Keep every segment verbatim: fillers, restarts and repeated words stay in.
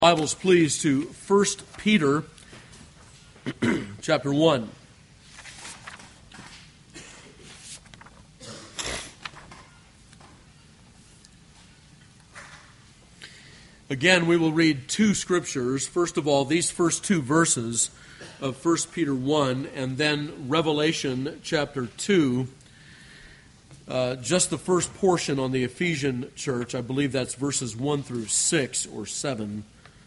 Bibles, please, to First Peter chapter one. Again, we will read two scriptures. First of all, these first two verses of First Peter one, and then Revelation chapter two. Uh, just the first portion on the Ephesian church. I believe that's verses one through six or seven.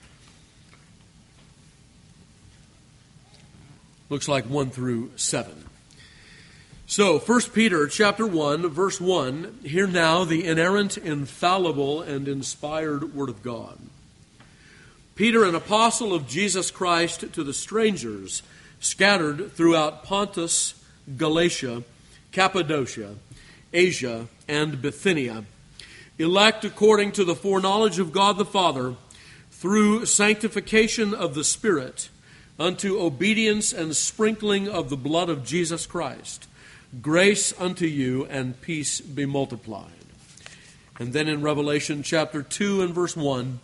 Looks like one through seven. So, First Peter chapter one, verse one, hear now the inerrant, infallible, and inspired Word of God. Peter, an apostle of Jesus Christ, to the strangers scattered throughout Pontus, Galatia, Cappadocia, Asia, and Bithynia, elect according to the foreknowledge of God the Father, through sanctification of the Spirit, unto obedience and sprinkling of the blood of Jesus Christ. Grace unto you and peace be multiplied. And then in Revelation chapter two and verse one,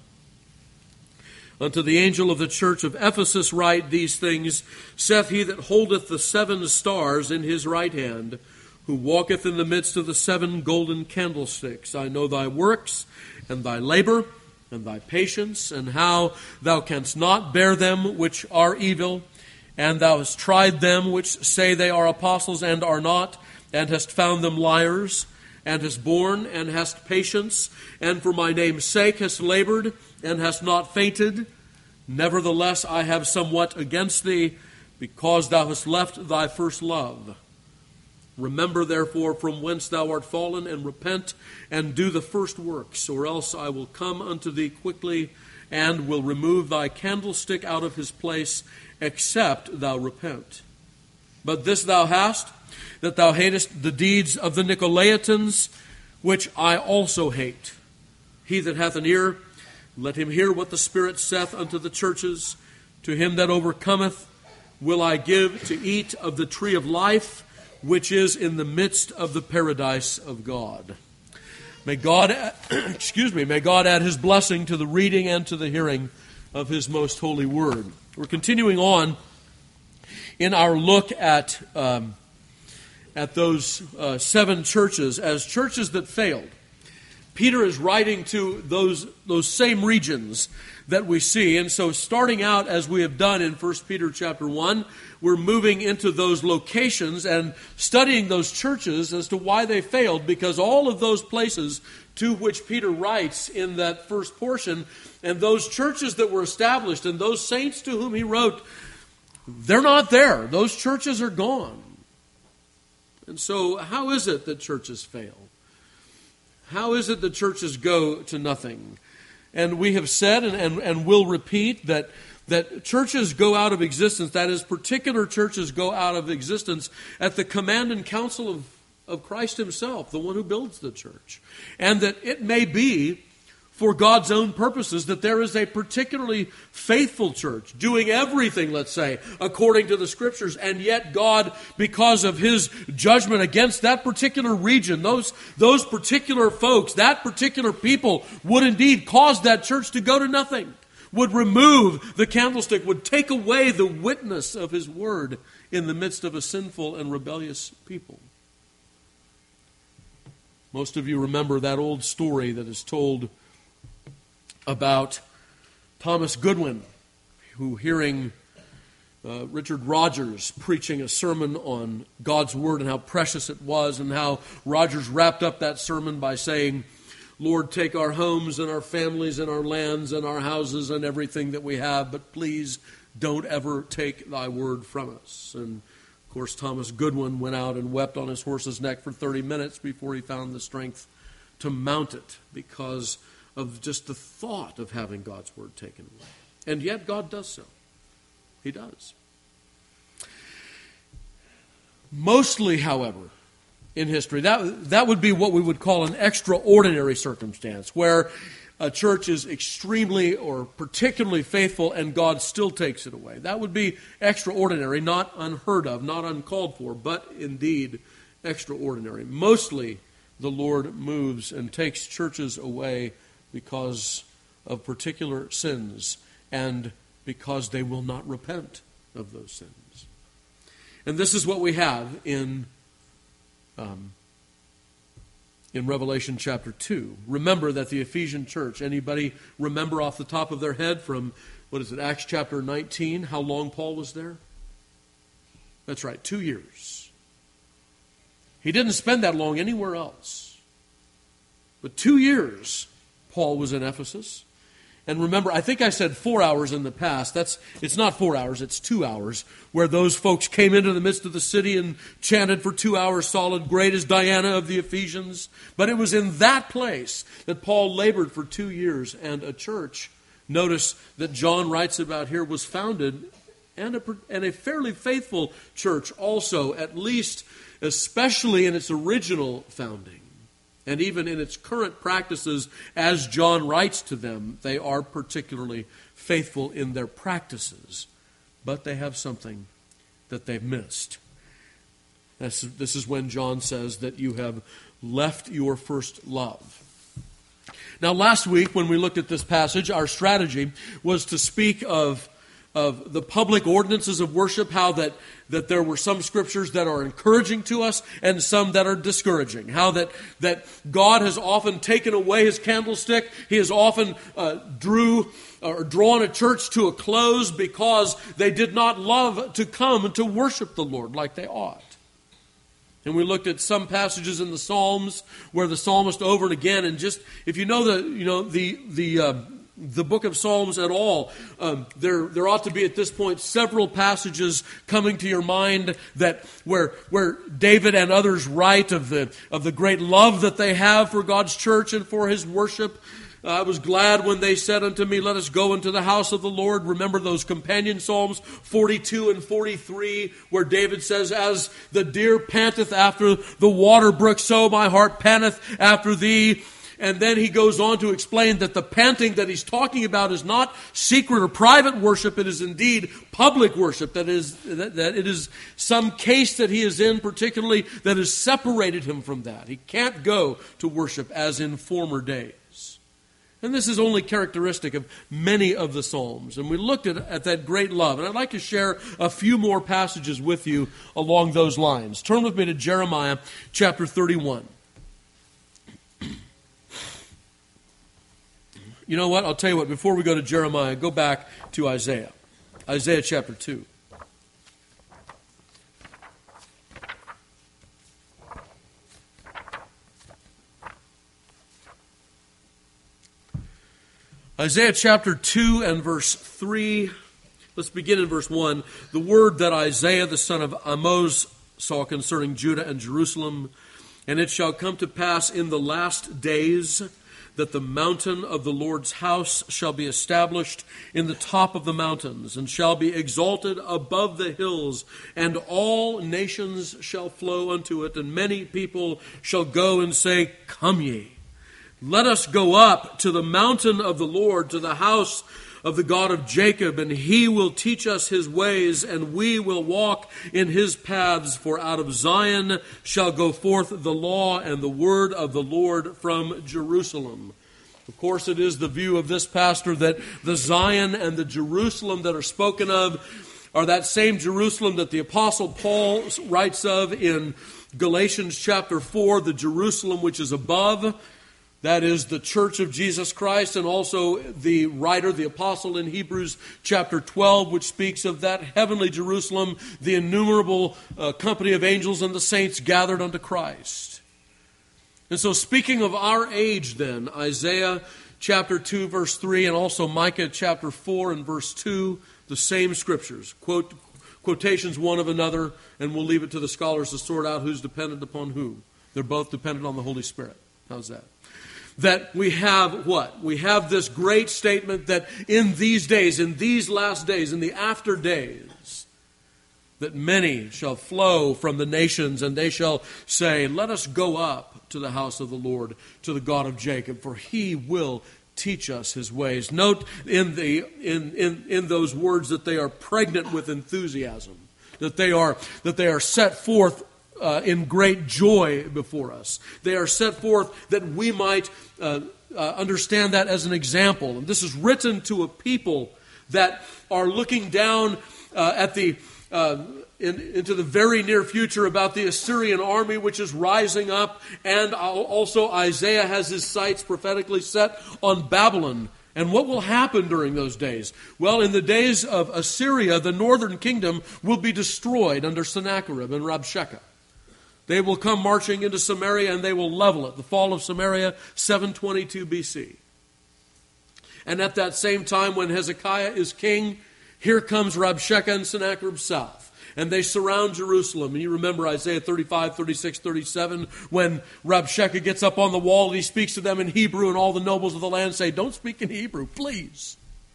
unto the angel of the church of Ephesus write these things, saith he that holdeth the seven stars in his right hand, who walketh in the midst of the seven golden candlesticks. I know thy works, and thy labor, and thy patience, and how thou canst not bear them which are evil, and thou hast tried them which say they are apostles and are not, and hast found them liars, and hast borne, and hast patience, and for my name's sake hast labored, and hast not fainted. Nevertheless, I have somewhat against thee, because thou hast left thy first love. Remember, therefore, from whence thou art fallen, and repent, and do the first works, or else I will come unto thee quickly, and will remove thy candlestick out of his place, except thou repent. But this thou hast, that thou hatest the deeds of the Nicolaitans, which I also hate. He that hath an ear, let him hear what the Spirit saith unto the churches. To him that overcometh will I give to eat of the tree of life, which is in the midst of the paradise of God. May God, excuse me, may God add His blessing to the reading and to the hearing of His most holy word. We're continuing on in our look at um, at those uh, seven churches as churches that failed. Peter is writing to those those same regions that we see, and so starting out as we have done in First Peter chapter one, we're moving into those locations and studying those churches as to why they failed, because all of those places to which Peter writes in that first portion, and those churches that were established and those saints to whom he wrote, they're not there. Those churches are gone. And so how is it that churches fail? How is it that churches go to nothing? And we have said and, and, and will repeat that that churches go out of existence, that is, particular churches go out of existence at the command and counsel of, of Christ Himself, the one who builds the church. And that it may be for God's own purposes that there is a particularly faithful church doing everything, let's say, according to the Scriptures, and yet God, because of His judgment against that particular region, those, those particular folks, that particular people, would indeed cause that church to go to nothing, would remove the candlestick, would take away the witness of His word in the midst of a sinful and rebellious people. Most of you remember that old story that is told about Thomas Goodwin, who, hearing uh, Richard Rogers preaching a sermon on God's Word and how precious it was, and how Rogers wrapped up that sermon by saying, Lord, take our homes and our families and our lands and our houses and everything that we have, but please don't ever take thy word from us. And, of course, Thomas Goodwin went out and wept on his horse's neck for thirty minutes before he found the strength to mount it, because of just the thought of having God's word taken away. And yet God does so. He does. Mostly, however, in history, that, that would be what we would call an extraordinary circumstance, where a church is extremely or particularly faithful and God still takes it away. That would be extraordinary, not unheard of, not uncalled for, but indeed extraordinary. Mostly, the Lord moves and takes churches away because of particular sins, and because they will not repent of those sins. And this is what we have in um, in Revelation chapter two. Remember that the Ephesian church, anybody remember off the top of their head from, what is it, Acts chapter nineteen, how long Paul was there? That's right, two years. He didn't spend that long anywhere else. But two years Paul was in Ephesus. And remember, I think I said four hours in the past. That's it's not four hours, it's two hours, where those folks came into the midst of the city and chanted for two hours solid, "Great is Diana of the Ephesians." But it was in that place that Paul labored for two years, and a church, notice that John writes about here, was founded, and a, and a fairly faithful church also, at least, especially in its original founding. And even in its current practices, as John writes to them, they are particularly faithful in their practices. But they have something that they've missed. This, this is when John says that you have left your first love. Now, last week when we looked at this passage, our strategy was to speak of of the public ordinances of worship, how that, that there were some scriptures that are encouraging to us and some that are discouraging. How that, that God has often taken away his candlestick. He has often uh, drew or drawn a church to a close because they did not love to come to worship the Lord like they ought. And we looked at some passages in the Psalms where the psalmist over and again, and just if you know the you know the the uh, the book of Psalms at all, um, there there ought to be at this point several passages coming to your mind that where where David and others write of the of the great love that they have for God's church and for his worship. Uh, I was glad when they said unto me, "Let us go into the house of the Lord." Remember those companion Psalms forty-two and forty-three, where David says, "As the deer panteth after the water brook, so my heart panteth after thee." And then he goes on to explain that the panting that he's talking about is not secret or private worship. It is indeed public worship. That is, that, that it is some case that he is in particularly that has separated him from that. He can't go to worship as in former days. And this is only characteristic of many of the Psalms. And we looked at, at that great love. And I'd like to share a few more passages with you along those lines. Turn with me to Jeremiah chapter thirty-one. You know what? I'll tell you what. Before we go to Jeremiah, go back to Isaiah. Isaiah chapter two. Isaiah chapter two and verse three. Let's begin in verse one. The word that Isaiah the son of Amoz saw concerning Judah and Jerusalem. "And it shall come to pass in the last days that the mountain of the Lord's house shall be established in the top of the mountains, and shall be exalted above the hills, and all nations shall flow unto it, and many people shall go and say, Come ye, let us go up to the mountain of the Lord, to the house of the God of Jacob, and he will teach us his ways, and we will walk in his paths. For out of Zion shall go forth the law and the word of the Lord from Jerusalem." Of course, it is the view of this pastor that the Zion and the Jerusalem that are spoken of are that same Jerusalem that the Apostle Paul writes of in Galatians chapter four, the Jerusalem which is above. That is the church of Jesus Christ, and also the writer, the apostle in Hebrews chapter twelve, which speaks of that heavenly Jerusalem, the innumerable uh, company of angels and the saints gathered unto Christ. And so speaking of our age then, Isaiah chapter two verse three and also Micah chapter four and verse two, the same scriptures, quote quotations one of another, and we'll leave it to the scholars to sort out who's dependent upon who. They're both dependent on the Holy Spirit. How's that? That we have what? We have this great statement that in these days, in these last days, in the after days, that many shall flow from the nations, and they shall say, "Let us go up to the house of the Lord, to the God of Jacob, for he will teach us his ways." Note in the in, in, in those words that they are pregnant with enthusiasm, that they are that they are set forth Uh, in great joy before us. They are set forth that we might uh, uh, understand that as an example. And this is written to a people that are looking down uh, at the uh, in, into the very near future about the Assyrian army which is rising up, and also Isaiah has his sights prophetically set on Babylon. And what will happen during those days? Well, in the days of Assyria, the northern kingdom will be destroyed under Sennacherib and Rabshakeh. They will come marching into Samaria and they will level it. The fall of Samaria, seven twenty-two B C. And at that same time, when Hezekiah is king, here comes Rabshakeh and Sennacherib south. And they surround Jerusalem. And you remember Isaiah thirty-five, thirty-six, thirty-seven, when Rabshakeh gets up on the wall and he speaks to them in Hebrew, and all the nobles of the land say, "Don't speak in Hebrew, please."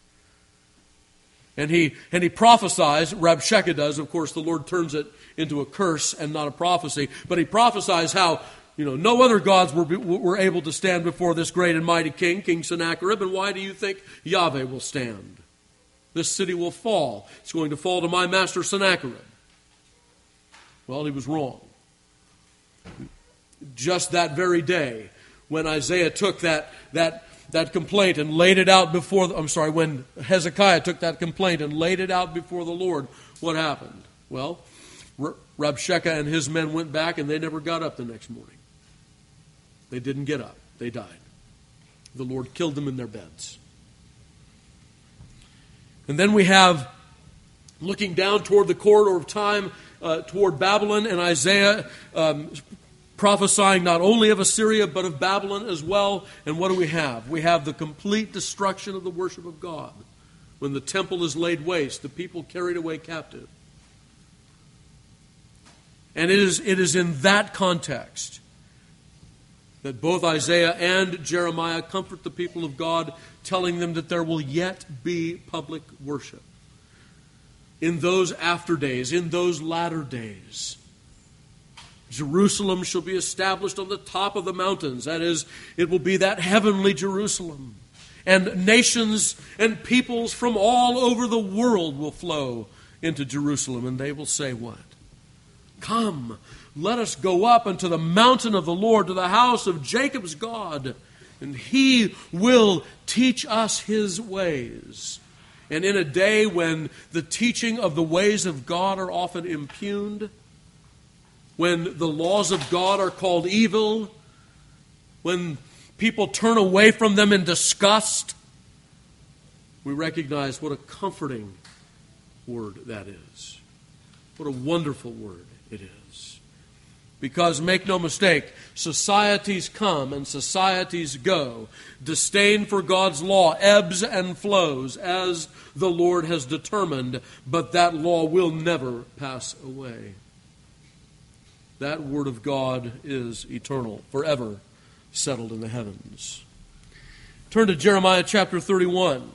And he and he prophesies, Rabshakeh does, of course, the Lord turns it into a curse and not a prophecy, but he prophesies how, you know, no other gods were, were able to stand before this great and mighty king, King Sennacherib, and why do you think Yahweh will stand? This city will fall. It's going to fall to my master Sennacherib. Well, he was wrong. Just that very day, when Isaiah took that that that complaint and laid it out before, the, I'm sorry, when Hezekiah took that complaint and laid it out before the Lord, what happened? Well, Rabshakeh and his men went back and they never got up the next morning. They didn't get up. They died. The Lord killed them in their beds. And then we have, looking down toward the corridor of time, uh, toward Babylon, and Isaiah um, prophesying not only of Assyria, but of Babylon as well. And what do we have? We have the complete destruction of the worship of God. When the temple is laid waste, the people carried away captive. And it is, it is in that context that both Isaiah and Jeremiah comfort the people of God, telling them that there will yet be public worship. In those after days, in those latter days, Jerusalem shall be established on the top of the mountains. That is, it will be that heavenly Jerusalem. And nations and peoples from all over the world will flow into Jerusalem. And they will say what? Come, let us go up unto the mountain of the Lord, to the house of Jacob's God, and he will teach us his ways. And in a day when the teaching of the ways of God are often impugned, when the laws of God are called evil, when people turn away from them in disgust, we recognize what a comforting word that is. What a wonderful word it is. Because, make no mistake, societies come and societies go. Disdain for God's law ebbs and flows as the Lord has determined, but that law will never pass away. That word of God is eternal, forever settled in the heavens. Turn to Jeremiah chapter thirty-one.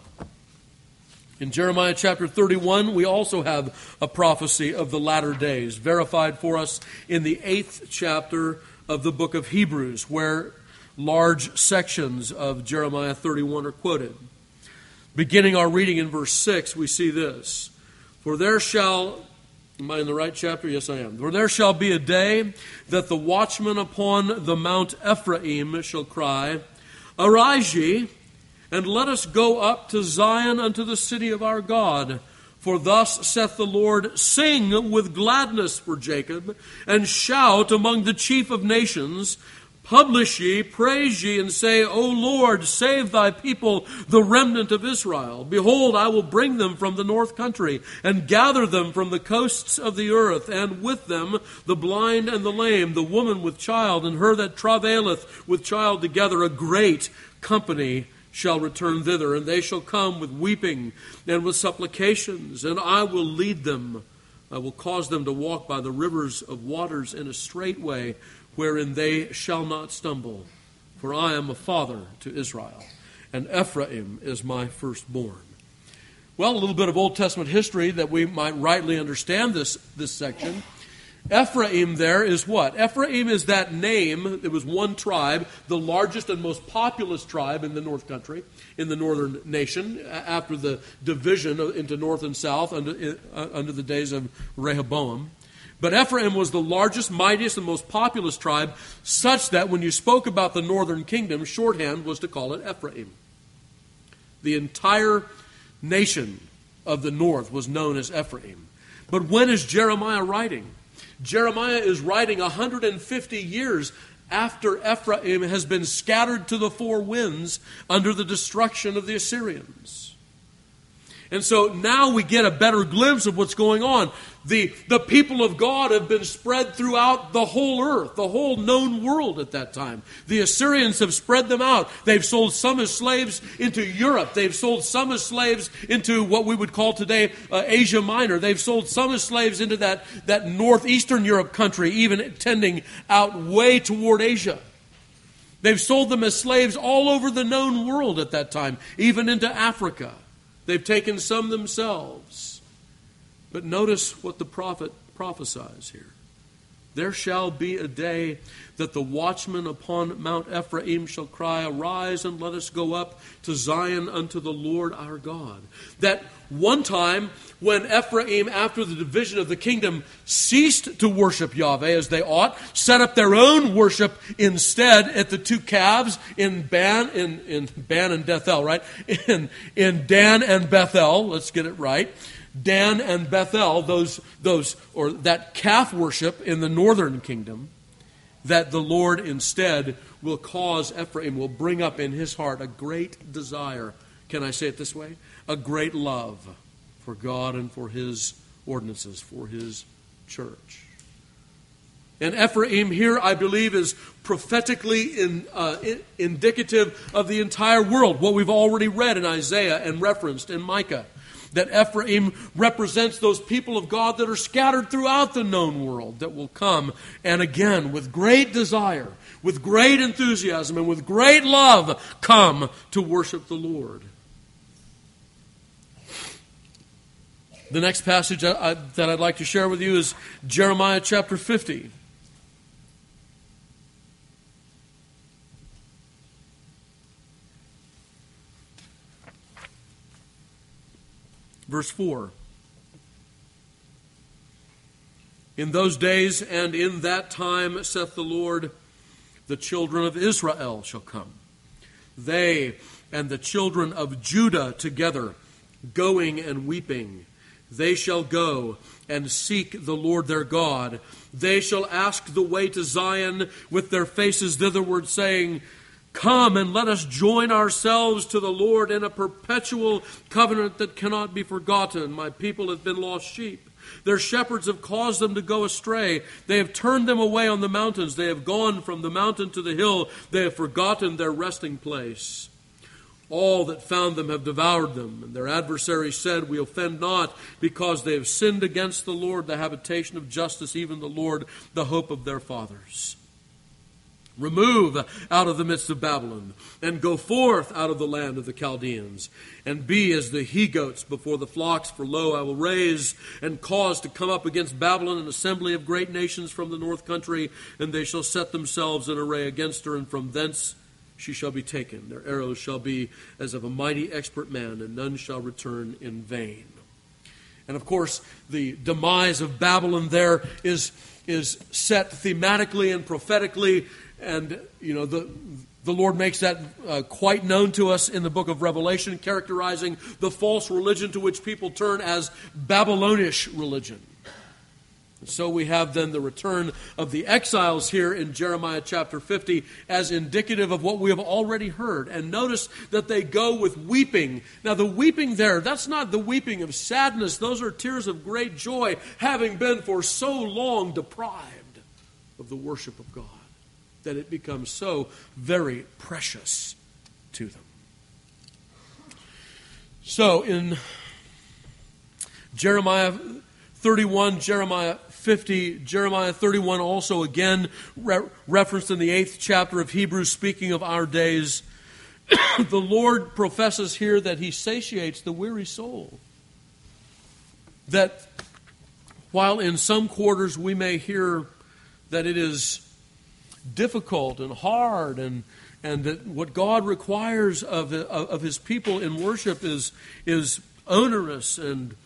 In Jeremiah chapter thirty-one, we also have a prophecy of the latter days, verified for us in the eighth chapter of the book of Hebrews, where large sections of Jeremiah thirty-one are quoted. Beginning our reading in verse six, we see this. For there shall, am I in the right chapter? Yes, I am. For there shall be a day that the watchman upon the Mount Ephraim shall cry, Arise ye, and let us go up to Zion unto the city of our God. For thus saith the Lord, Sing with gladness for Jacob, and shout among the chief of nations. Publish ye, praise ye, and say, O Lord, save thy people, the remnant of Israel. Behold, I will bring them from the north country, and gather them from the coasts of the earth, and with them the blind and the lame, the woman with child, and her that travaileth with child together. A great company shall return thither, and they shall come with weeping and with supplications, and I will lead them. I will cause them to walk by the rivers of waters in a straight way, wherein they shall not stumble. For I am a father to Israel, and Ephraim is my firstborn. Well, a little bit of Old Testament history that we might rightly understand this, this section. Ephraim there is what? Ephraim is that name. It was one tribe, the largest and most populous tribe in the north country, in the northern nation, after the division into north and south under, uh, under the days of Rehoboam. But Ephraim was the largest, mightiest, and most populous tribe, such that when you spoke about the northern kingdom, shorthand was to call it Ephraim. The entire nation of the north was known as Ephraim. But when is Jeremiah writing? Jeremiah is writing one hundred fifty years after Ephraim has been scattered to the four winds under the destruction of the Assyrians. And so now we get a better glimpse of what's going on. The, the people of God have been spread throughout the whole earth, the whole known world at that time. The Assyrians have spread them out. They've sold some as slaves into Europe. They've sold some as slaves into what we would call today uh, Asia Minor. They've sold some as slaves into that, that northeastern Europe country, even tending out way toward Asia. They've sold them as slaves all over the known world at that time, even into Africa. They've taken some themselves. But notice what the prophet prophesies here. There shall be a day that the watchman upon Mount Ephraim shall cry, Arise and let us go up to Zion unto the Lord our God. That one time when Ephraim, after the division of the kingdom, ceased to worship Yahweh as they ought, set up their own worship instead at the two calves in Ban, in, in Ban and Bethel, right? In, in Dan and Bethel, let's get it right. Dan and Bethel, those, those, or that calf worship in the northern kingdom, that the Lord instead will cause Ephraim, will bring up in his heart a great desire. Can I say it this way? A great love for God and for his ordinances, for his church. And Ephraim here, I believe, is prophetically in, uh, in, indicative of the entire world, what we've already read in Isaiah and referenced in Micah. That Ephraim represents those people of God that are scattered throughout the known world that will come and again, with great desire, with great enthusiasm, and with great love, come to worship the Lord. The next passage I, I, that I'd like to share with you is Jeremiah chapter fifty. Verse four. In those days and in that time, saith the Lord, the children of Israel shall come. They and the children of Judah together, going and weeping. They shall go and seek the Lord their God. They shall ask the way to Zion with their faces thitherward, saying, Come and let us join ourselves to the Lord in a perpetual covenant that cannot be forgotten. My people have been lost sheep. Their shepherds have caused them to go astray. They have turned them away on the mountains. They have gone from the mountain to the hill. They have forgotten their resting place. All that found them have devoured them. And their adversaries said, We offend not, because they have sinned against the Lord, the habitation of justice, even the Lord, the hope of their fathers. Remove out of the midst of Babylon, and go forth out of the land of the Chaldeans, and be as the he-goats before the flocks. For lo, I will raise and cause to come up against Babylon an assembly of great nations from the north country, and they shall set themselves in array against her, and from thence she shall be taken. Their arrows shall be as of a mighty expert man, and none shall return in vain. And of course, the demise of Babylon there is, is set thematically and prophetically. And, you know, the the Lord makes that uh, quite known to us in the book of Revelation, characterizing the false religion to which people turn as Babylonish religion. And so we have then the return of the exiles here in Jeremiah chapter fifty as indicative of what we have already heard. And notice that they go with weeping. Now the weeping there, that's not the weeping of sadness. Those are tears of great joy, having been for so long deprived of the worship of God, that it becomes so very precious to them. So in Jeremiah thirty-one, Jeremiah fifty, Jeremiah thirty-one also again re- referenced in the eighth chapter of Hebrews, speaking of our days, the Lord professes here that he satiates the weary soul. That while in some quarters we may hear that it is difficult and hard, and and that what God requires of of his people in worship is is onerous and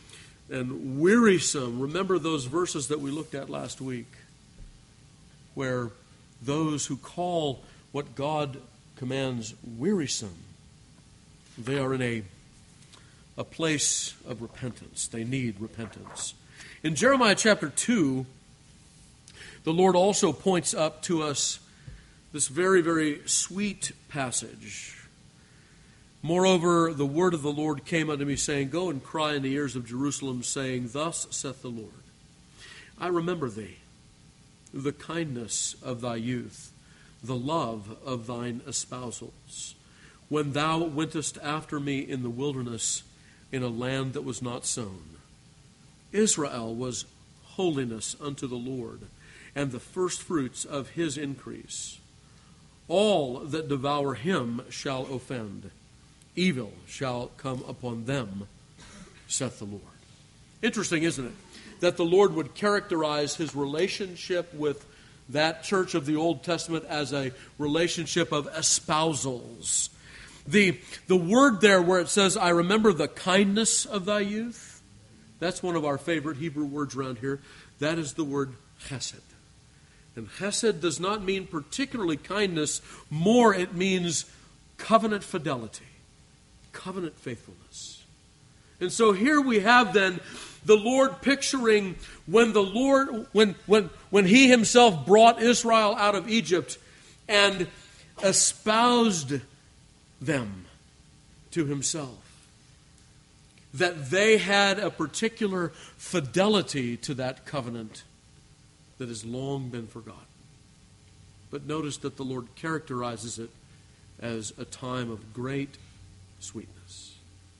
and wearisome. Remember those verses that we looked at last week, where those who call what God commands wearisome, they are in a, a place of repentance. They need repentance. In Jeremiah chapter two, the Lord also points up to us this very, very sweet passage. Moreover, the word of the Lord came unto me, saying, Go and cry in the ears of Jerusalem, saying, Thus saith the Lord, I remember thee, the kindness of thy youth, the love of thine espousals, when thou wentest after me in the wilderness, in a land that was not sown. Israel was holiness unto the Lord, and the firstfruits of his increase. All that devour him shall offend. Evil shall come upon them, saith the Lord. Interesting, isn't it, that the Lord would characterize his relationship with that church of the Old Testament as a relationship of espousals. The, the word there where it says, I remember the kindness of thy youth, that's one of our favorite Hebrew words around here. That is the word chesed. And chesed does not mean particularly kindness. More, it means covenant fidelity, covenant faithfulness. And so here we have then the Lord picturing when the Lord, when, when, when he himself brought Israel out of Egypt and espoused them to himself, that they had a particular fidelity to that covenant that has long been forgotten. But notice that the Lord characterizes it as a time of great sweetness.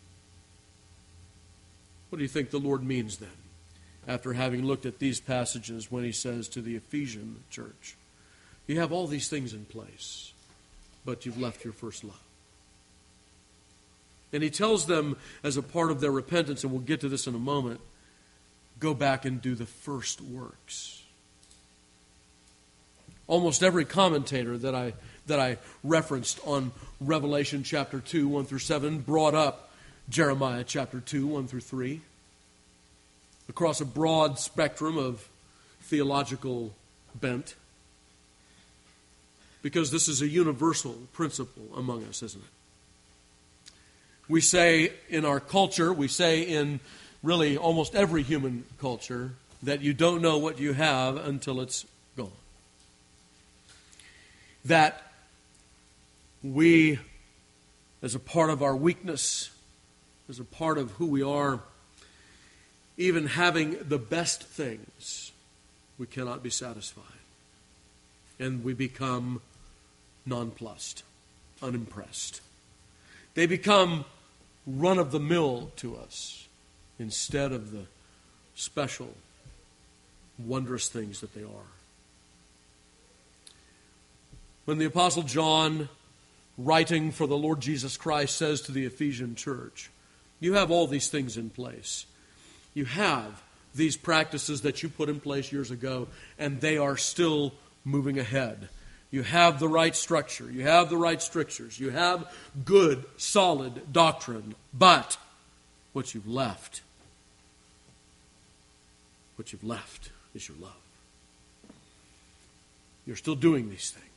What do you think the Lord means then, after having looked at these passages, when he says to the Ephesian church, you have all these things in place, but you've left your first love? And he tells them as a part of their repentance, and we'll get to this in a moment, go back and do the first works. Almost every commentator that I that I referenced on Revelation chapter two, one through seven, brought up Jeremiah chapter two, one through three, across a broad spectrum of theological bent, because this is a universal principle among us, isn't it? We say in our culture, we say in really almost every human culture, that you don't know what you have until it's gone. That we, as a part of our weakness, as a part of who we are, even having the best things, we cannot be satisfied. And we become nonplussed, unimpressed. They become run-of-the-mill to us instead of the special, wondrous things that they are. When the Apostle John, writing for the Lord Jesus Christ, says to the Ephesian church, you have all these things in place. You have these practices that you put in place years ago, and they are still moving ahead. You have the right structure. You have the right strictures. You have good, solid doctrine. But what you've left, what you've left is your love. You're still doing these things,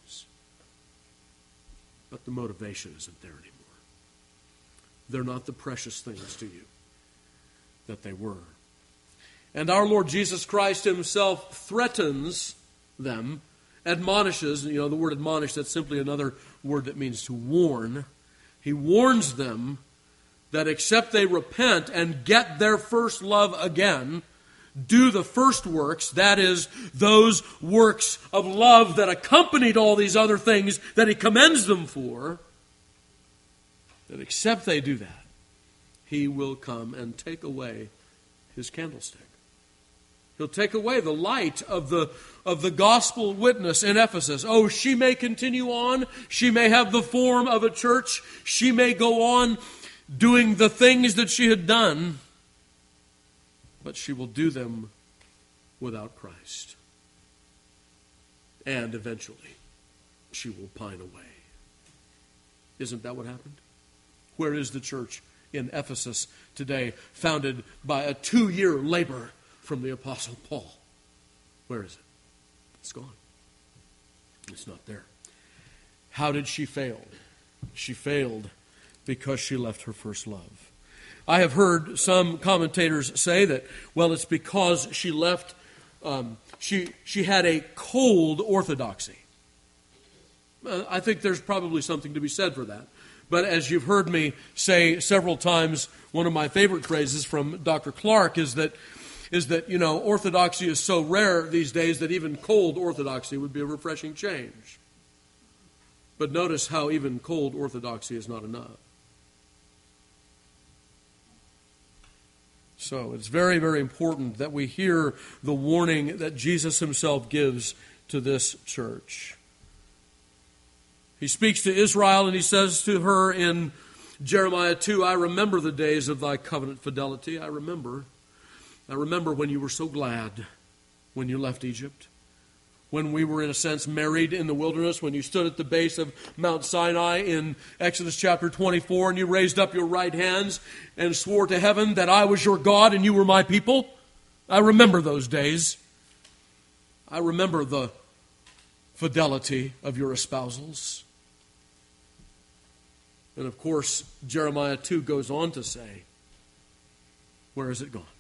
but the motivation isn't there anymore. They're not the precious things to you that they were. And our Lord Jesus Christ himself threatens them, admonishes. You know, the word admonish, that's simply another word that means to warn. He warns them that except they repent and get their first love again, do the first works, that is, those works of love that accompanied all these other things that he commends them for, that except they do that, he will come and take away his candlestick. He'll take away the light of the, of the gospel witness in Ephesus. Oh, she may continue on. She may have the form of a church. She may go on doing the things that she had done, but she will do them without Christ. And eventually, she will pine away. Isn't that what happened? Where is the church in Ephesus today, founded by a two-year labor from the Apostle Paul. Where is it? It's gone. It's not there. How did she fail? She failed because she left her first love. I have heard some commentators say that, well, it's because she left, um, she, she had a cold orthodoxy. Uh, I think there's probably something to be said for that. But as you've heard me say several times, one of my favorite phrases from Doctor Clark is that, is that, you know, orthodoxy is so rare these days that even cold orthodoxy would be a refreshing change. But notice how even cold orthodoxy is not enough. So it's very, very important that we hear the warning that Jesus himself gives to this church. He speaks to Israel and he says to her in Jeremiah two, I remember the days of thy covenant fidelity. I remember. I remember when you were so glad when you left Egypt. When we were, in a sense, married in the wilderness, when you stood at the base of Mount Sinai in Exodus chapter twenty-four, and you raised up your right hands and swore to heaven that I was your God and you were my people. I remember those days. I remember the fidelity of your espousals. And of course, Jeremiah two goes on to say, where is it gone?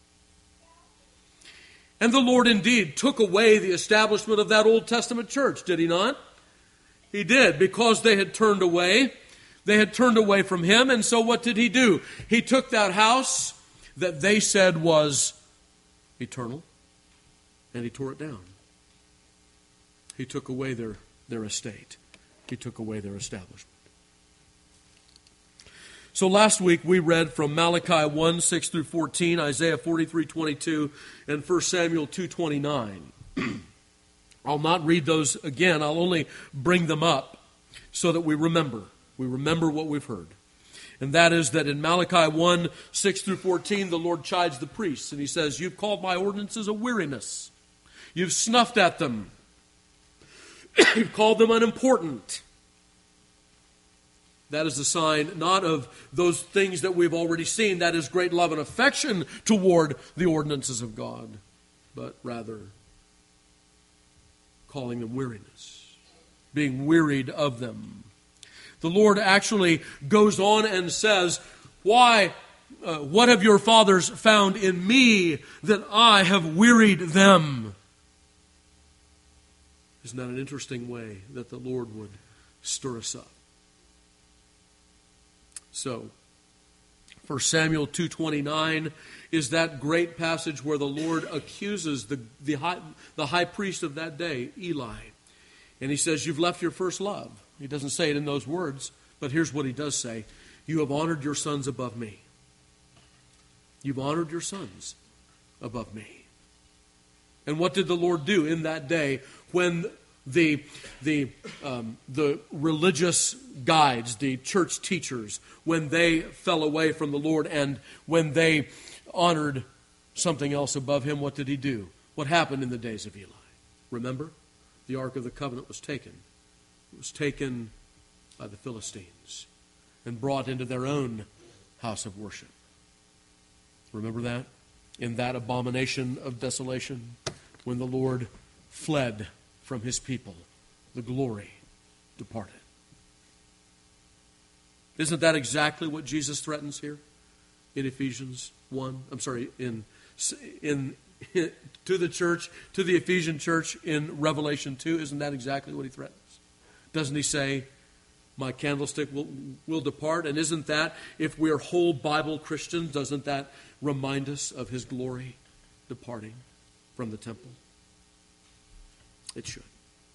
And the Lord indeed took away the establishment of that Old Testament church, did he not? He did, because they had turned away. They had turned away from him, and so what did he do? He took that house that they said was eternal, and he tore it down. He took away their, their estate. He took away their establishment. So last week we read from Malachi one, six through fourteen, Isaiah forty-three, twenty-two, and First Samuel two, twenty-nine. I'll not read those again. I'll only bring them up so that we remember. We remember what we've heard. And that is that in Malachi one, six through fourteen, the Lord chides the priests. And he says, you've called my ordinances a weariness. You've snuffed at them. You've called them unimportant. That is a sign not of those things that we've already seen, that is great love and affection toward the ordinances of God, but rather calling them weariness, being wearied of them. The Lord actually goes on and says, why, uh, what have your fathers found in me that I have wearied them? Isn't that an interesting way that the Lord would stir us up? So, First Samuel two twenty-nine is that great passage where the Lord accuses the, the, high, the high priest of that day, Eli. And he says, you've left your first love. He doesn't say it in those words, but here's what he does say. You have honored your sons above me. You've honored your sons above me. And what did the Lord do in that day when the the um, the religious guides, the church teachers, when they fell away from the Lord and when they honored something else above him, what did he do? What happened in the days of Eli? Remember? The Ark of the Covenant was taken. It was taken by the Philistines and brought into their own house of worship. Remember that? In that abomination of desolation, when the Lord fled from his people, the glory departed. Isn't that exactly what Jesus threatens here in Ephesians one? I'm sorry, in in to the church, to the Ephesian church in Revelation two. Isn't that exactly what he threatens? Doesn't he say, my candlestick will, will depart? And isn't that, if we are whole Bible Christians, doesn't that remind us of his glory departing from the temple? It should.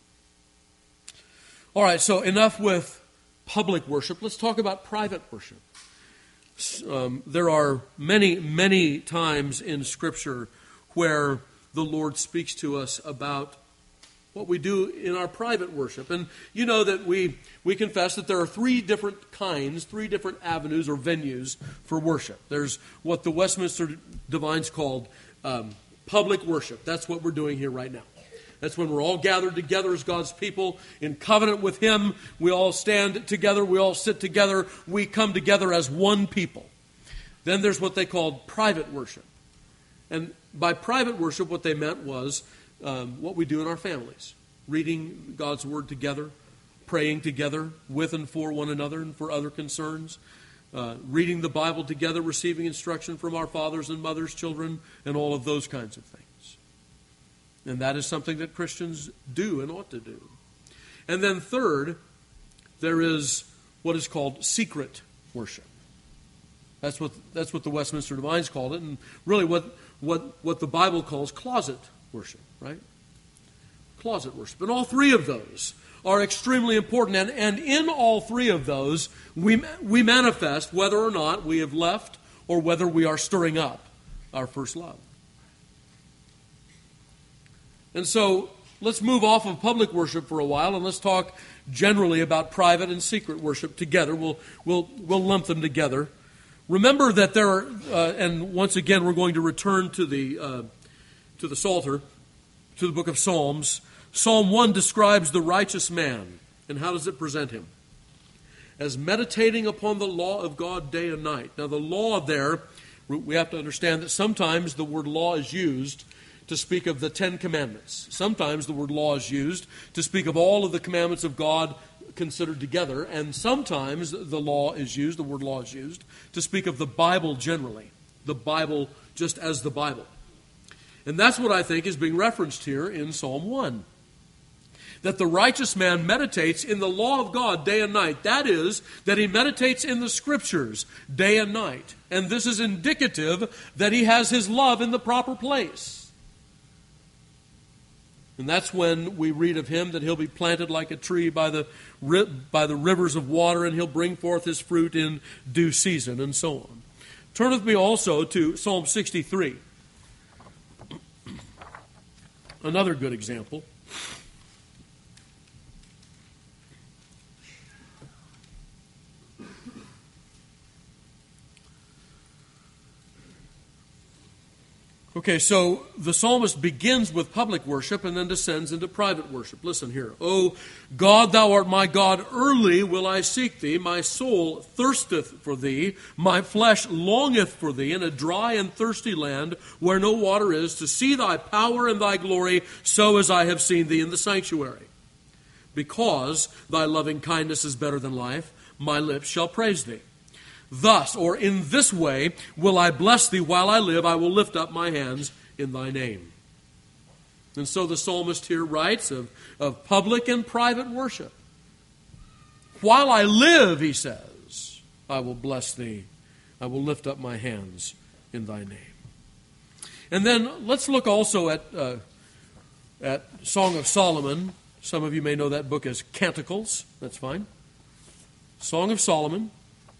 All right, so enough with public worship. Let's talk about private worship. Um, there are many, many times in Scripture where the Lord speaks to us about what we do in our private worship. And you know that we, we confess that there are three different kinds, three different avenues or venues for worship. There's what the Westminster Divines called um, public worship. That's what we're doing here right now. That's when we're all gathered together as God's people in covenant with Him. We all stand together. We all sit together. We come together as one people. Then there's what they called private worship. And by private worship, what they meant was um, what we do in our families. Reading God's Word together, praying together with and for one another and for other concerns. Uh, reading the Bible together, receiving instruction from our fathers and mothers, children, and all of those kinds of things. And that is something that Christians do and ought to do. And then third, there is what is called secret worship. That's what that's what the Westminster Divines called it, and really what what what the Bible calls closet worship, right? Closet worship. And all three of those are extremely important. And, and in all three of those, we, we manifest whether or not we have left or whether we are stirring up our first love. And so let's move off of public worship for a while and let's talk generally about private and secret worship together. We'll, we'll, we'll lump them together. Remember that there are, uh, and once again we're going to return to the, uh, to the Psalter, to the book of Psalms. Psalm one describes the righteous man. And how does it present him? As meditating upon the law of God day and night. Now the law there, we have to understand that sometimes the word law is used to speak of the Ten Commandments. Sometimes the word law is used to speak of all of the commandments of God considered together. And sometimes the law is used, the word law is used, to speak of the Bible generally. The Bible just as the Bible. And that's what I think is being referenced here in Psalm one. That the righteous man meditates in the law of God day and night. That is, that he meditates in the Scriptures day and night. And this is indicative that he has his love in the proper place. And that's when we read of him that he'll be planted like a tree by the, by the rivers of water, and he'll bring forth his fruit in due season, and so on. Turn with me also to Psalm sixty-three. Another good example. Okay, so the psalmist begins with public worship and then descends into private worship. Listen here. O God, thou art my God, early will I seek thee. My soul thirsteth for thee. My flesh longeth for thee in a dry and thirsty land where no water is, to see thy power and thy glory, so as I have seen thee in the sanctuary. Because thy loving kindness is better than life, my lips shall praise thee. Thus, or in this way, will I bless thee while I live. I will lift up my hands in thy name. And so the psalmist here writes of, of public and private worship. While I live, he says, I will bless thee. I will lift up my hands in thy name. And then let's look also at, uh, at Song of Solomon. Some of you may know that book as Canticles. That's fine. Song of Solomon.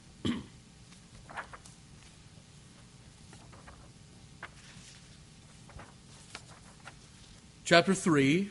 Chapter three.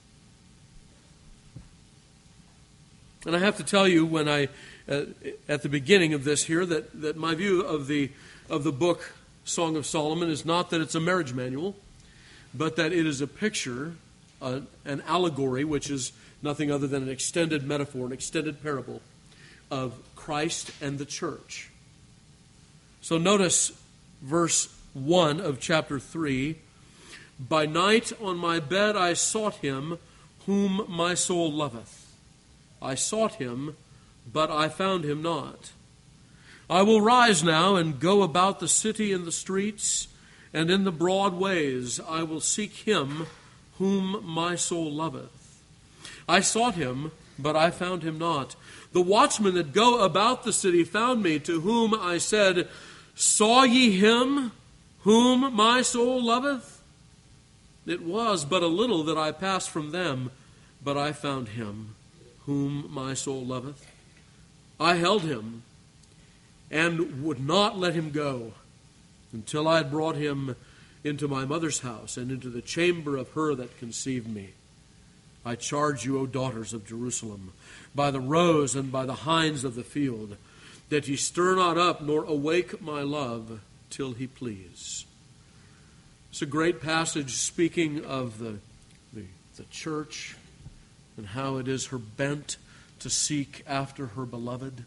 And I have to tell you, when I, uh, at the beginning of this here, that, that my view of the of the book Song of Solomon is not that it's a marriage manual, but that it is a picture, uh, an allegory, which is nothing other than an extended metaphor, an extended parable of Christ and the church. So notice verse one of chapter three. By night on my bed I sought him, whom my soul loveth. I sought him, but I found him not. I will rise now and go about the city and the streets, and in the broad ways I will seek him, whom my soul loveth. I sought him, but I found him not. The watchmen that go about the city found me, to whom I said, Saw ye him, whom my soul loveth? It was but a little that I passed from them, but I found him, whom my soul loveth. I held him, and would not let him go, until I had brought him into my mother's house, and into the chamber of her that conceived me. I charge you, O daughters of Jerusalem, by the roes and by the hinds of the field, that ye stir not up, nor awake my love, till he please. It's a great passage speaking of the, the the church and how it is her bent to seek after her beloved.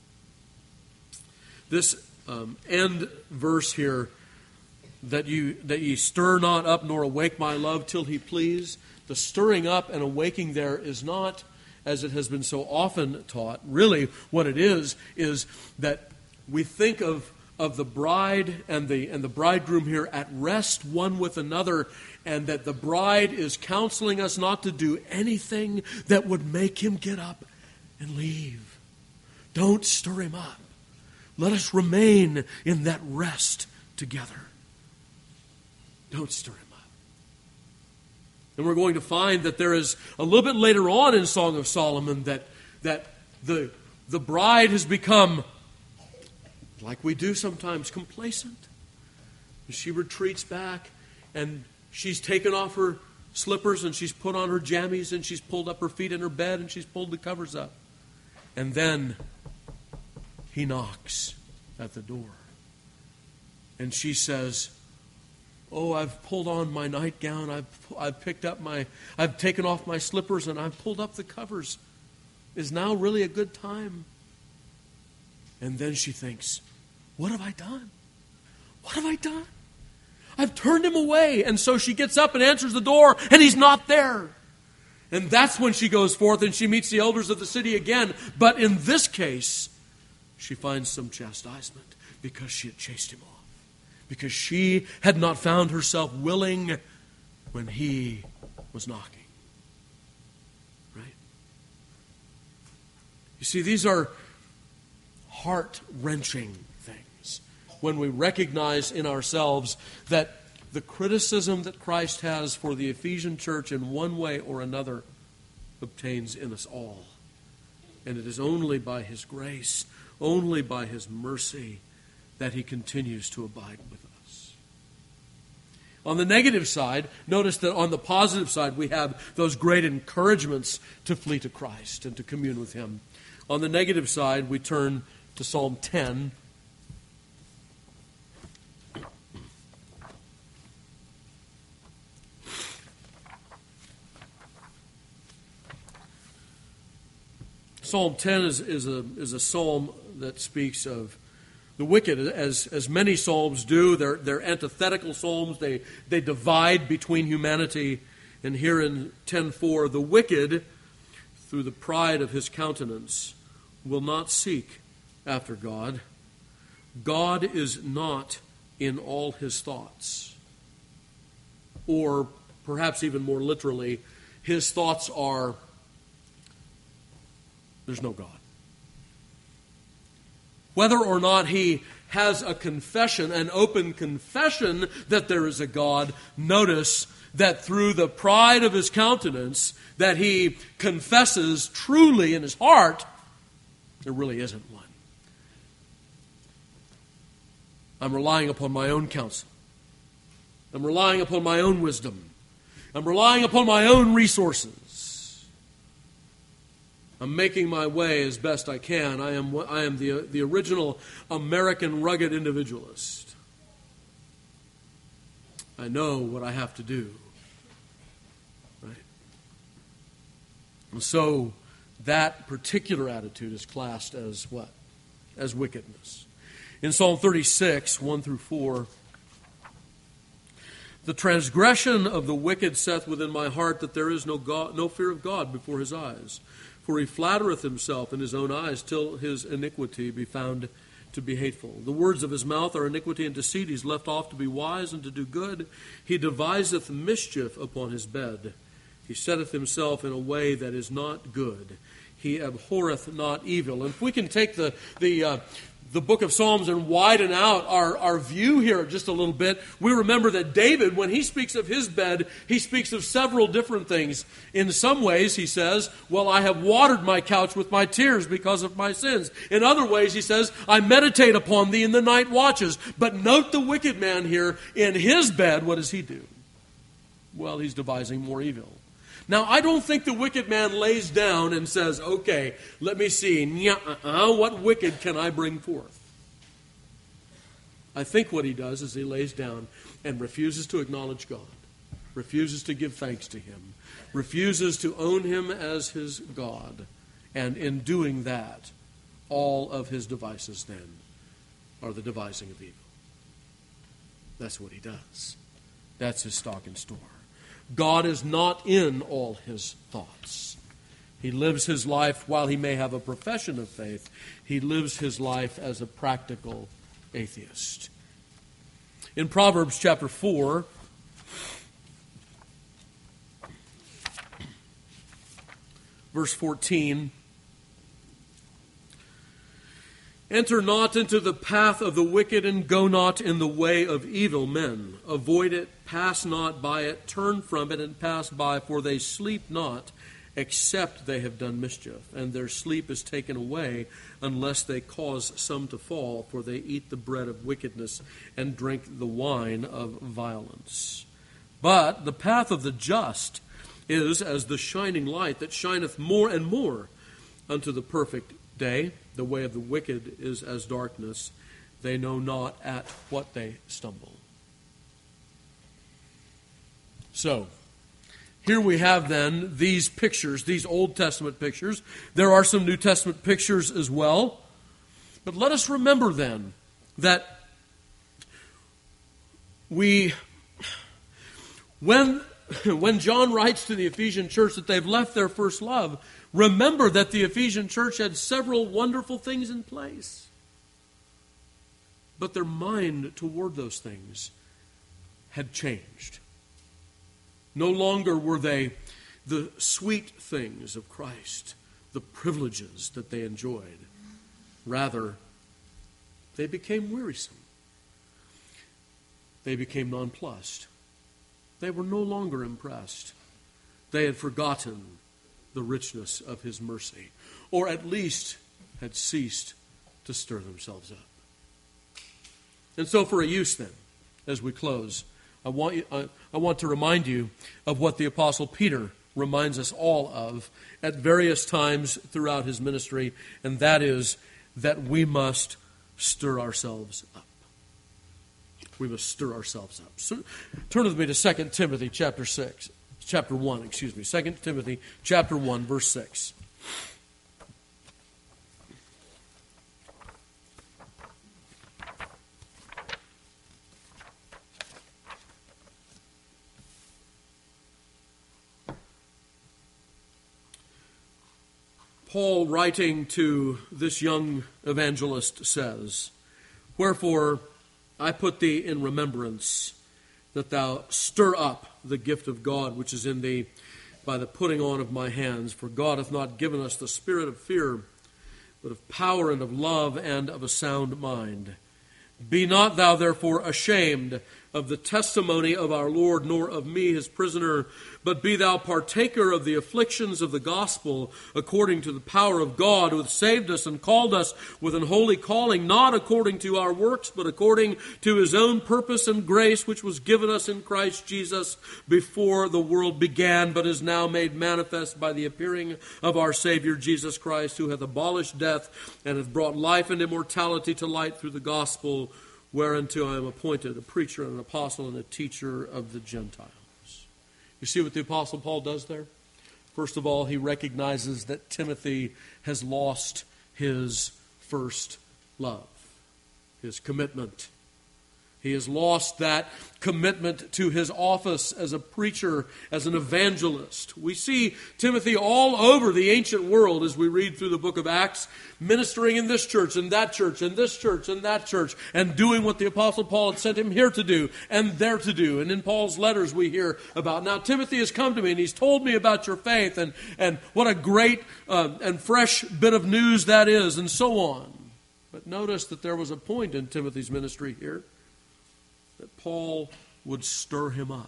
This um, end verse here, that you that ye stir not up nor awake my love till he please. The stirring up and awaking there is not, as it has been so often taught. Really, what it is is that we think of of the bride and the and the bridegroom here at rest one with another, and that the bride is counseling us not to do anything that would make him get up and leave. Don't stir him up. Let us remain in that rest together. Don't stir him up. And we're going to find that there is a little bit later on in Song of Solomon that that the the bride has become, like we do sometimes, complacent. She retreats back, and she's taken off her slippers, and she's put on her jammies, and she's pulled up her feet in her bed, and she's pulled the covers up. And then he knocks at the door. And she says, oh, I've pulled on my nightgown, I've, I've picked up my, I've taken off my slippers, and I've pulled up the covers. Is now really a good time? And then she thinks, what have I done? What have I done? I've turned him away. And so she gets up and answers the door, and he's not there. And that's when she goes forth and she meets the elders of the city again. But in this case, she finds some chastisement because she had chased him off. Because she had not found herself willing when he was knocking. Right? You see, these are heart-wrenching things when we recognize in ourselves that the criticism that Christ has for the Ephesian church in one way or another obtains in us all. And it is only by His grace, only by His mercy, that He continues to abide with us. On the negative side, notice that on the positive side we have those great encouragements to flee to Christ and to commune with Him. On the negative side, we turn to Psalm ten. Psalm ten is, is, a, is a psalm that speaks of the wicked, as, as many psalms do. They're, they're antithetical psalms. They, they divide between humanity. And here in ten four, the wicked, through the pride of his countenance, will not seek after God. God is not in all his thoughts. Or perhaps even more literally, his thoughts are, there's no God. Whether or not he has a confession, an open confession that there is a God, notice that through the pride of his countenance, that he confesses truly in his heart, there really isn't one. I'm relying upon my own counsel. I'm relying upon my own wisdom. I'm relying upon my own resources. I'm making my way as best I can. I am I am the, the original American rugged individualist. I know what I have to do. Right? And so that particular attitude is classed as what? As wickedness. In Psalm thirty-six, one through four, the transgression of the wicked saith within my heart that there is no God, no fear of God before his eyes. For he flattereth himself in his own eyes till his iniquity be found to be hateful. The words of his mouth are iniquity and deceit. He's left off to be wise and to do good. He deviseth mischief upon his bed. He setteth himself in a way that is not good. He abhorreth not evil. And if we can take the the uh, the book of Psalms and widen out our, our view here just a little bit, we remember that David, when he speaks of his bed, he speaks of several different things. In some ways, he says, well, I have watered my couch with my tears because of my sins. In other ways, he says, I meditate upon thee in the night watches. But note the wicked man here, in his bed, what does he do? Well, he's devising more evil. Now, I don't think the wicked man lays down and says, okay, let me see, Nya-uh-uh, what wicked can I bring forth? I think what he does is he lays down and refuses to acknowledge God. refuses to give thanks to him, refuses to own him as his God, and in doing that, all of his devices then are the devising of evil. That's what he does. That's his stock and store. God is not in all his thoughts. He lives his life, while he may have a profession of faith, he lives his life as a practical atheist. In Proverbs chapter four, verse fourteen, enter not into the path of the wicked, and go not in the way of evil men. Avoid it, pass not by it, turn from it, and pass by, for they sleep not, except they have done mischief, and their sleep is taken away, unless they cause some to fall, for they eat the bread of wickedness, and drink the wine of violence. But the path of the just is as the shining light that shineth more and more unto the perfect day. The way of the wicked is as darkness. They know not at what they stumble. So, here we have then these pictures, these Old Testament pictures. There are some New Testament pictures as well. But let us remember then that we, when, when John writes to the Ephesian church that they've left their first love, remember that the Ephesian church had several wonderful things in place. But their mind toward those things had changed. No longer were they the sweet things of Christ, the privileges that they enjoyed. Rather, they became wearisome. They became nonplussed. They were no longer impressed. They had forgotten the richness of his mercy, or at least had ceased to stir themselves up. And so for a use then, as we close, I want you, I, I want to remind you of what the Apostle Peter reminds us all of at various times throughout his ministry, and that is that we must stir ourselves up. We must stir ourselves up. So, turn with me to Second Timothy chapter six, chapter one, excuse me, Second Timothy chapter one, verse six. Paul, writing to this young evangelist, says, "Wherefore I put thee in remembrance, that thou stir up the gift of God which is in thee by the putting on of my hands. For God hath not given us the spirit of fear, but of power and of love and of a sound mind. Be not thou therefore ashamed of the testimony of our Lord, nor of me his prisoner, but be thou partaker of the afflictions of the gospel, according to the power of God, who hath saved us and called us with an holy calling, not according to our works, but according to his own purpose and grace, which was given us in Christ Jesus before the world began, but is now made manifest by the appearing of our Savior Jesus Christ, who hath abolished death and hath brought life and immortality to light through the gospel, whereunto I am appointed a preacher and an apostle and a teacher of the Gentiles." You see what the Apostle Paul does there? First of all, he recognizes that Timothy has lost his first love, his commitment. He has lost that commitment to his office as a preacher, as an evangelist. We see Timothy all over the ancient world as we read through the book of Acts, ministering in this church and that church and this church and that church, and doing what the Apostle Paul had sent him here to do and there to do. And in Paul's letters we hear about, now Timothy has come to me and he's told me about your faith, and, and what a great uh, and fresh bit of news that is, and so on. But notice that there was a point in Timothy's ministry here that Paul would stir him up.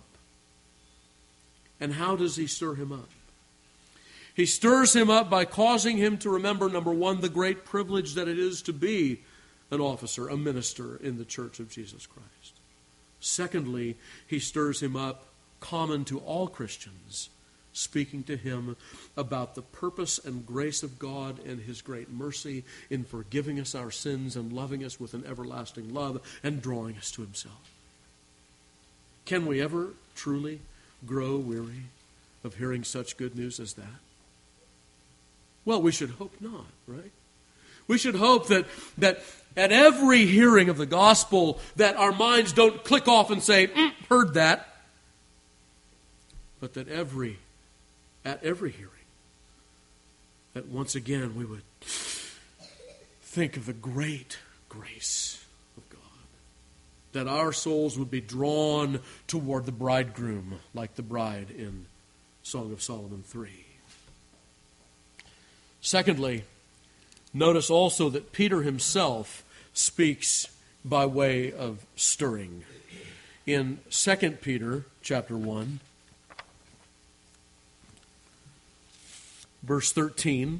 And how does he stir him up? He stirs him up by causing him to remember, number one, the great privilege that it is to be an officer, a minister in the church of Jesus Christ. Secondly, he stirs him up, common to all Christians, speaking to him about the purpose and grace of God and his great mercy in forgiving us our sins and loving us with an everlasting love and drawing us to himself. Can we ever truly grow weary of hearing such good news as that? Well, we should hope not, right? We should hope that, that at every hearing of the gospel, that our minds don't click off and say, mm, heard that. But that every, at every hearing, that once again we would think of the great grace of God. That our souls would be drawn toward the bridegroom like the bride in Song of Solomon three. Secondly, notice also that Peter himself speaks by way of stirring. In Second Peter chapter one, verse thirteen,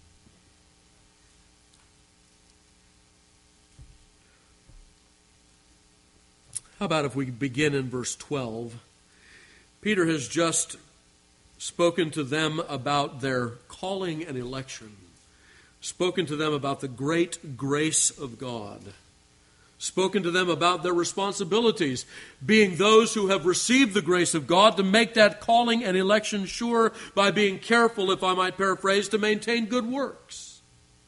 how about if we begin in verse twelve? Peter has just spoken to them about their calling and election, spoken to them about the great grace of God, spoken to them about their responsibilities, being those who have received the grace of God, to make that calling and election sure by being careful, if I might paraphrase, to maintain good works.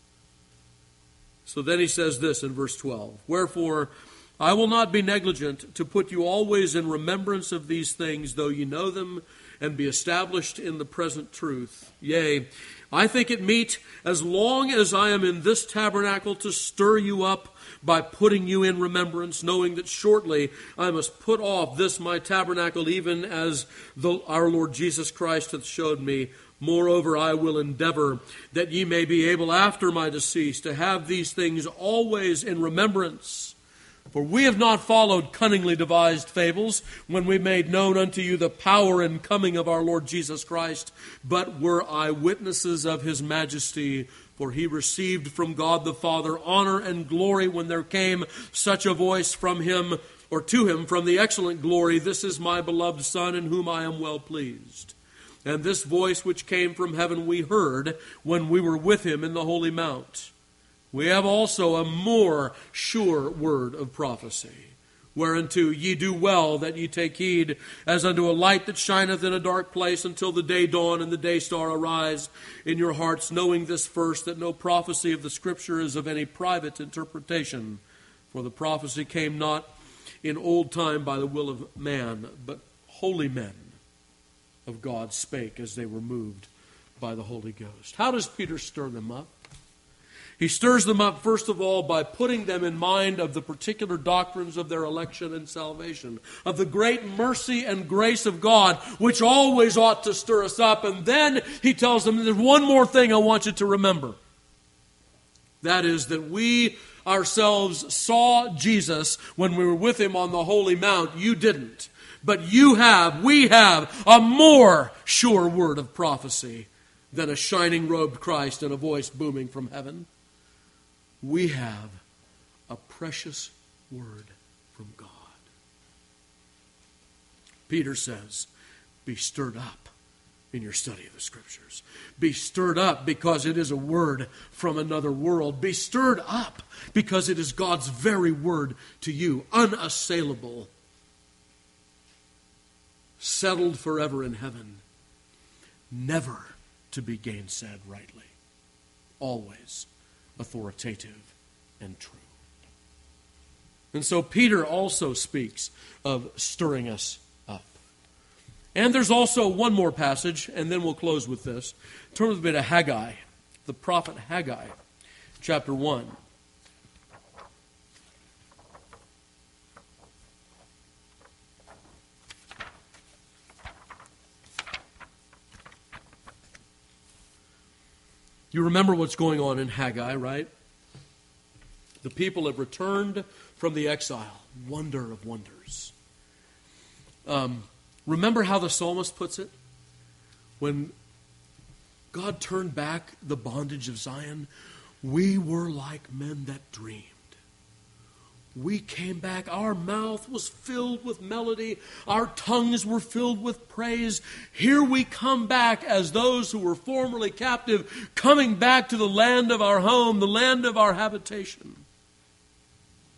So then he says this in verse twelve, "Wherefore I will not be negligent to put you always in remembrance of these things, though you know them, and be established in the present truth. Yea, I think it meet, as long as I am in this tabernacle, to stir you up by putting you in remembrance, knowing that shortly I must put off this my tabernacle, even as the, our Lord Jesus Christ hath showed me. Moreover, I will endeavor that ye may be able after my decease to have these things always in remembrance. For we have not followed cunningly devised fables when we made known unto you the power and coming of our Lord Jesus Christ, but were eyewitnesses of his majesty. For he received from God the Father honor and glory when there came such a voice from him, or to him, from the excellent glory, This is my beloved Son, in whom I am well pleased. And this voice which came from heaven we heard when we were with him in the holy mount. We have also a more sure word of prophecy, whereunto ye do well that ye take heed, as unto a light that shineth in a dark place, until the day dawn and the day star arise in your hearts, knowing this first, that no prophecy of the Scripture is of any private interpretation. For the prophecy came not in old time by the will of man, but holy men of God spake as they were moved by the Holy Ghost." How does Peter stir them up? He stirs them up, first of all, by putting them in mind of the particular doctrines of their election and salvation, of the great mercy and grace of God, which always ought to stir us up. And then he tells them, there's one more thing I want you to remember. That is that we ourselves saw Jesus when we were with him on the Holy Mount. You didn't. But you have, we have, a more sure word of prophecy than a shining robed Christ and a voice booming from heaven. We have a precious word from God. Peter says, be stirred up in your study of the Scriptures. Be stirred up because it is a word from another world. Be stirred up because it is God's very word to you, unassailable, settled forever in heaven, never to be gainsaid rightly, always authoritative and true. And so Peter also speaks of stirring us up. And there's also one more passage, and then we'll close with this. Turn with me to Haggai, the prophet Haggai, chapter one. You remember what's going on in Haggai, right? The people have returned from the exile. Wonder of wonders. Um, remember how the psalmist puts it? When God turned back the bondage of Zion, we were like men that dreamed. We came back, our mouth was filled with melody, our tongues were filled with praise. Here we come back as those who were formerly captive, coming back to the land of our home, the land of our habitation.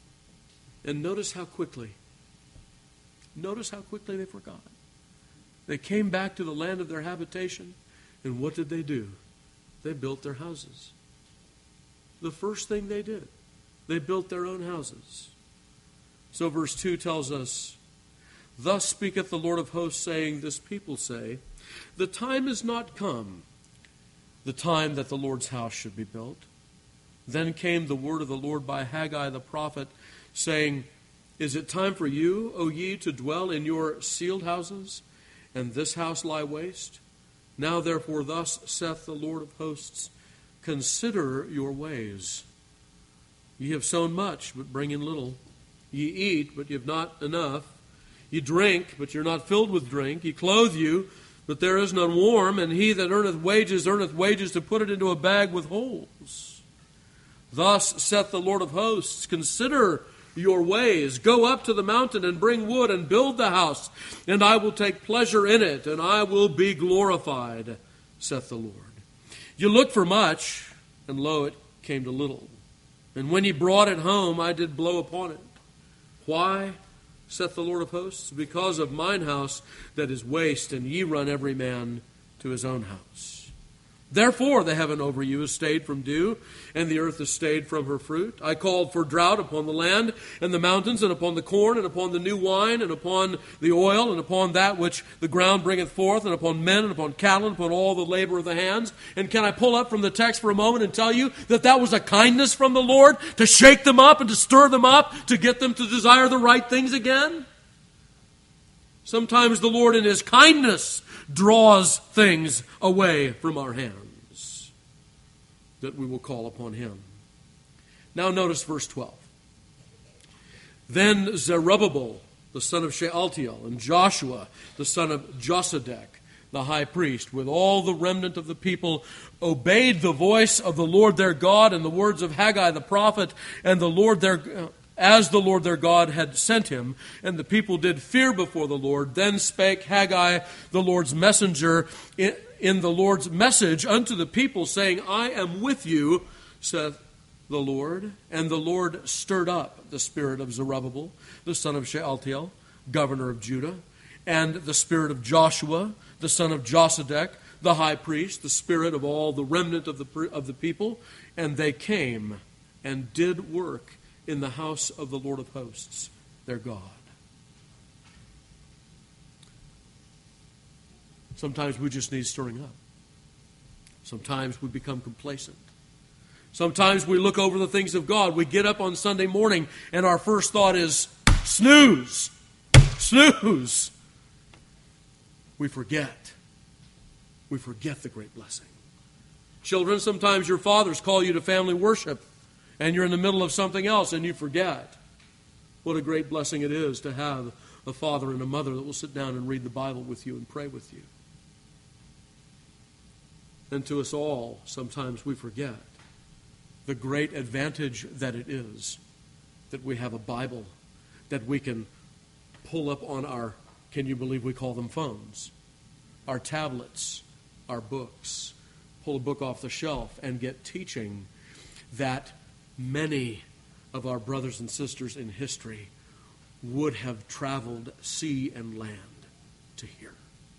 And notice how quickly, notice how quickly they forgot. They came back to the land of their habitation, and what did they do? They built their houses. The first thing they did, they built their own houses. So verse two tells us, "Thus speaketh the Lord of hosts, saying, This people say, The time is not come, the time that the Lord's house should be built. Then came the word of the Lord by Haggai the prophet, saying, Is it time for you, O ye, to dwell in your sealed houses, and this house lie waste? Now therefore thus saith the Lord of hosts, Consider your ways. Ye have sown much, but bring in little. Ye eat, but ye have not enough. Ye drink, but ye are not filled with drink. Ye clothe you, but there is none warm. And he that earneth wages, earneth wages to put it into a bag with holes. Thus saith the Lord of hosts, Consider your ways. Go up to the mountain and bring wood and build the house, and I will take pleasure in it, and I will be glorified, saith the Lord. You looked for much, and lo, it came to little. And when ye brought it home, I did blow upon it. Why, saith the Lord of hosts? Because of mine house that is waste, and ye run every man to his own house. Therefore the heaven over you is stayed from dew, and the earth is stayed from her fruit. I called for drought upon the land, and the mountains, and upon the corn, and upon the new wine, and upon the oil, and upon that which the ground bringeth forth, and upon men, and upon cattle, and upon all the labor of the hands. And can I pull up from the text for a moment and tell you that that was a kindness from the Lord to shake them up and to stir them up, to get them to desire the right things again? Sometimes the Lord in His kindness draws things away from our hands that we will call upon Him. Now notice verse twelve. Then Zerubbabel, the son of Shealtiel, and Joshua, the son of Josedek, the high priest, with all the remnant of the people, obeyed the voice of the Lord their God and the words of Haggai the prophet, and the Lord their uh, as the Lord their God had sent him. And the people did fear before the Lord. Then spake Haggai, the Lord's messenger, in, in the Lord's message unto the people, saying, I am with you, saith the Lord. And the Lord stirred up the spirit of Zerubbabel, the son of Shealtiel, governor of Judah, and the spirit of Joshua, the son of Josedek, the high priest, the spirit of all the remnant of the of the people. And they came and did work in the house of the Lord of hosts, their God. Sometimes we just need stirring up. Sometimes we become complacent. Sometimes we look over the things of God. We get up on Sunday morning and our first thought is, snooze, snooze. We forget. We forget the great blessing. Children, sometimes your fathers call you to family worship, and you're in the middle of something else and you forget. What a great blessing it is to have a father and a mother that will sit down and read the Bible with you and pray with you. And to us all, sometimes we forget the great advantage that it is that we have a Bible that we can pull up on our, can you believe we call them phones, our tablets, our books, pull a book off the shelf and get teaching that many of our brothers and sisters in history would have traveled sea and land to hear.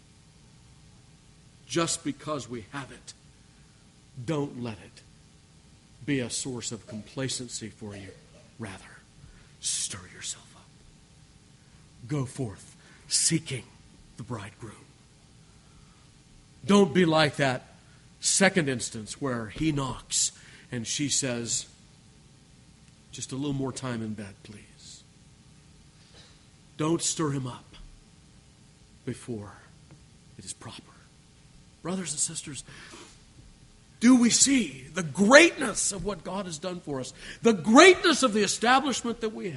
Just because we have it, don't let it be a source of complacency for you. Rather, stir yourself up. Go forth seeking the bridegroom. Don't be like that second instance where he knocks and she says, just a little more time in bed, please. Don't stir him up before it is proper. Brothers and sisters, do we see the greatness of what God has done for us? The greatness of the establishment that we have?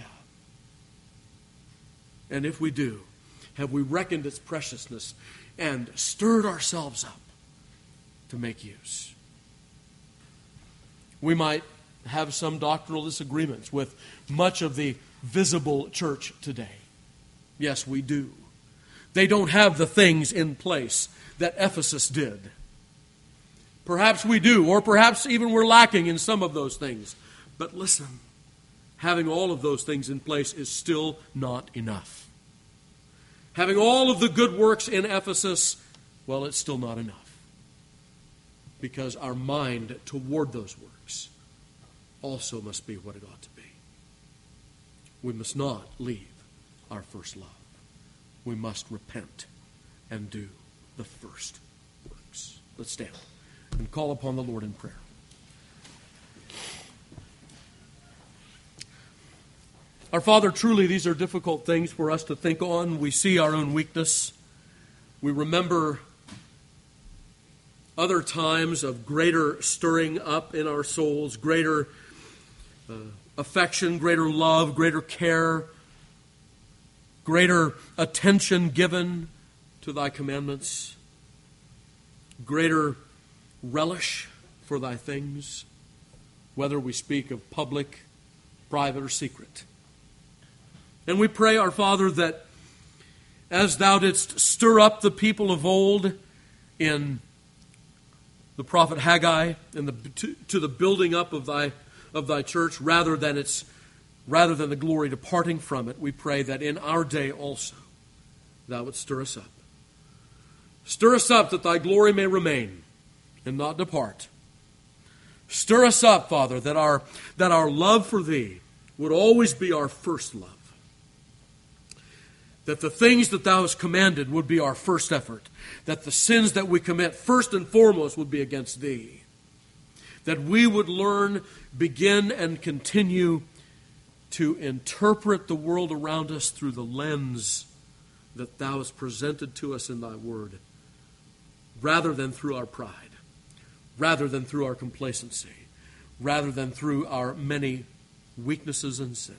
And if we do, have we reckoned its preciousness and stirred ourselves up to make use? We might have some doctrinal disagreements with much of the visible church today. Yes, we do. They don't have the things in place that Ephesus did. Perhaps we do, or perhaps even we're lacking in some of those things. But listen, having all of those things in place is still not enough. having all of the good works in Ephesus, well, it's still not enough. Because our mind toward those works also must be what it ought to be. We must not leave our first love. We must repent and do the first works. Let's stand and call upon the Lord in prayer. Our Father, truly these are difficult things for us to think on. We see our own weakness. We remember other times of greater stirring up in our souls, greater uh, affection, greater love, greater care, greater attention given to thy commandments, greater relish for thy things, whether we speak of public, private, or secret. And we pray, our Father, that as thou didst stir up the people of old in the prophet Haggai and the, to, to the building up of thy of thy church, rather than its rather than the glory departing from it, we pray that in our day also thou wouldst stir us up. Stir us up that thy glory may remain and not depart. Stir us up, Father, that our that our love for thee would always be our first love. That the things that thou hast commanded would be our first effort. That the sins that we commit first and foremost would be against thee. That we would learn, begin, and continue to interpret the world around us through the lens that thou hast presented to us in thy word, rather than through our pride, rather than through our complacency, rather than through our many weaknesses and sins.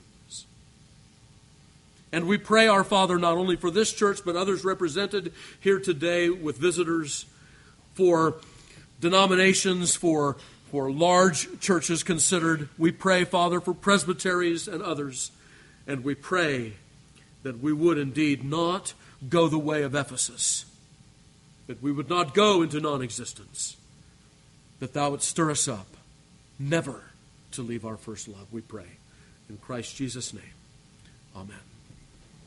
And we pray, our Father, not only for this church, but others represented here today with visitors, for denominations, for, for large churches considered. We pray, Father, for presbyteries and others. And we pray that we would indeed not go the way of Ephesus, that we would not go into non-existence, that thou would stir us up, never to leave our first love, we pray. In Christ Jesus' name, amen.